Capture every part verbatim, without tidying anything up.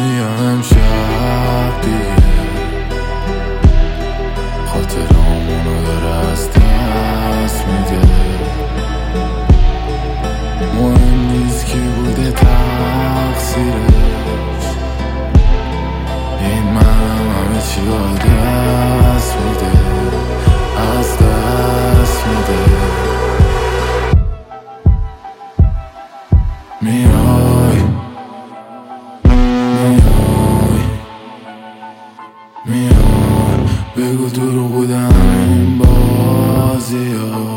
میام امشب دیگه خاطرامونو داره از دست میده. مهم نیست کی بوده تقصیرش، این منم همه چی با دست میده، از دست میده. میای میای میای بگو دروغ بودم این بازی ها،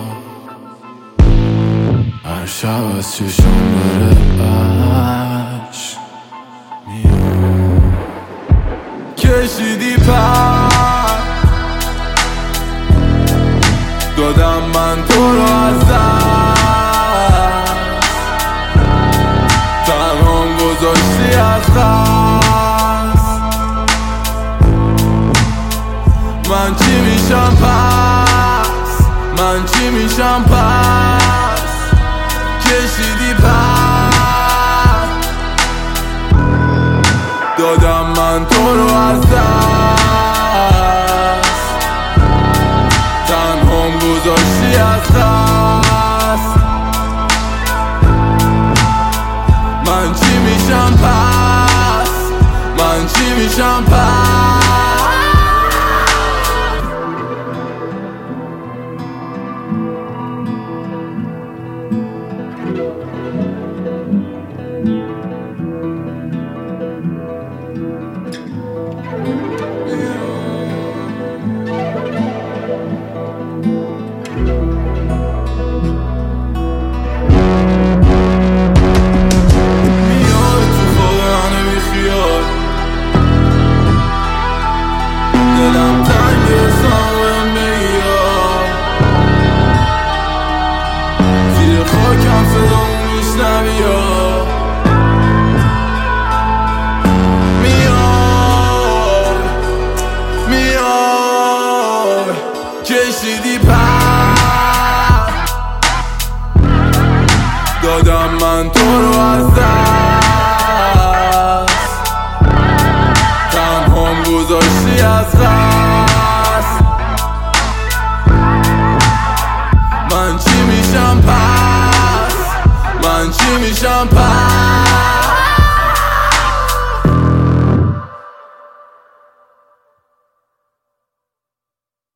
هر شب از چشم داره عشق میای. کشیدی پر دادم من تو رو از دست، تنهام گذاشتی از قصد. من چی میشم پس، من چی میشم پس. کشیدی پر دادم من تو رو از دست، تنهام گذاشتی از قصد. من چی میشم پس، من چی میشم پس. دلم تنگ سامن میاد، زیر خاکم صدامو میشنوی ها. میای میای کشیدی پر دادم من تو رو از دست، تنهام گذاشتی از قصد. من چی میشم پس، من چی میشم پس.